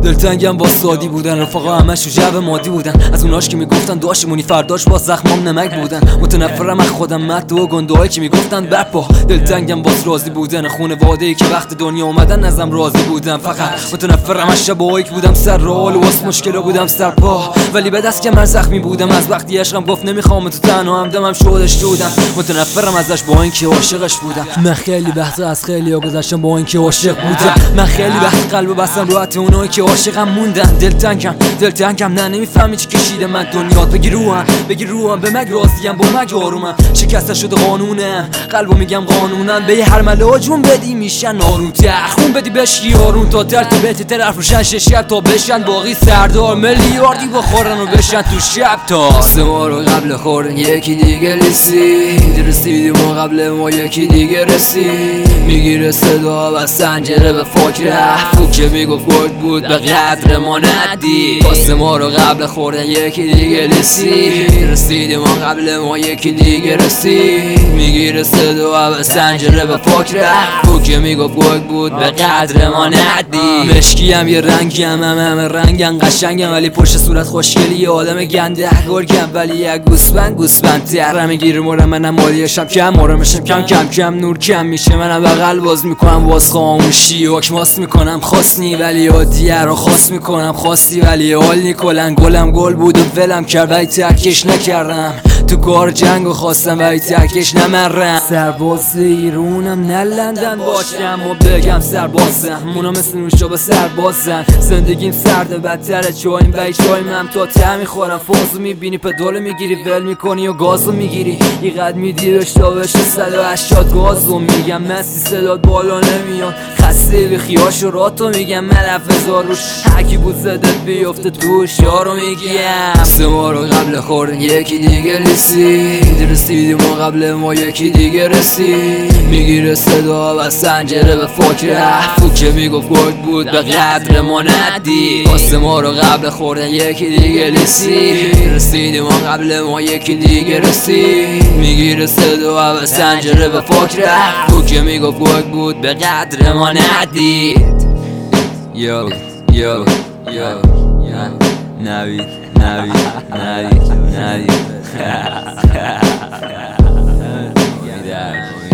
دلتنگم با سادی بودن، رفاقا همش جو مادی بودن، از اوناش که میگفتن داشتمونی فرداش با زخمام نمک بودن. متنفرم از خودم، مد و گندهایی که میگفتن برپا. دلتنگم باز راضی بودن، خونواده‌ای که وقت دنیا اومدن ازم راضی بودم. فقط متنفرم از شبایی که بودم سر راه و واسه مشکلا بودم سر پا، ولی به دست که من زخمی بودم. از وقتی عشقم گفت نمیخوام تو تنها همدمم شدش دودم. متنفرم ازش با اینکه عاشقش بودم. من خیلی بهتر از خیلی‌ها گذشتم با اینکه عاشق بودم. من خیلی وقت قلبو بستم رو حتی اونایی که عاشقم موندن. دلتنگم نه نمیفهمی چی کشیده من دنیات. بگی روحم به مگ راضیم، با مگ آرومم. شکسته شده قانونم، قلبو میگم قانونم. به هر ملاجون بدی میشن آروم تر، خون بدی بشی آروم تا درد بهت طرف روشن شب تا بشن باقی سردار. میلیاردی بخورن و بشن تو شب تا سه ما رو قبل خوردن یکی دیگه رسیدیم و قبل ما یکی دیگه رسید. میگیره صدا و سنجره به فکر حرفو که میگفت بود به قدر ما ندید. واسه ما رو قبل خوردن یکی دیگه رسیدیم و قبل ما یکی دیگه رسید. میگیره صدا و سنجره به فکر حرفو که میگفت بود به قدر ما ندید. مشکیم یه رنگیم، همه رنگم قشنگم، ولی پشت صورت خوشگلی یه آدم گنده گرگم. ولی یک گوسفند تر میگیره مورم، منم مالیشم کم مورمشم کم نور کم میشه. منم بغل باز میکنم واس خاموشی حکماس میکنم. خواستنی ولی عادیه رو خواست میکنم، خواستی ولی حال نیکلن. گلم گل بود و ولم کرد ولی ترکش نکردم. تو کار جنگ و خواستم ولی ترکش نمرم. سرباز ایرونم نه لندن باشم و بگم سربازم. مونا مثل نوشا به سربازم. زندگیم سرده بدتره چایم و چایم هم تا ته میخورم. فازو میبینی پدالو میگیری ول میکنی و گازو میگیری. یه قد میدی بشتا بشه 180 گازو میگم. مسی صدات بالا نمیاد، خسته به خیاش و راتو میگم. ملفظا روش هرکی بود زدت بیفته توش یارو میگم. سه ما رو قبل خوردن یکی دیگه رسیدیم و قبل ما یکی دیگه رسید. میگیره صدا و سنجره به فکر حرفو که میگفت بود به قدر ما ندید. واسه ما رو قبل خوردن یکی دیگه رسیدیم و قبل ما یکی دیگه رسید. میگیره صدا و سنجره به فکر حرفو که میگفت بود به قدر ما ندید. یو نوید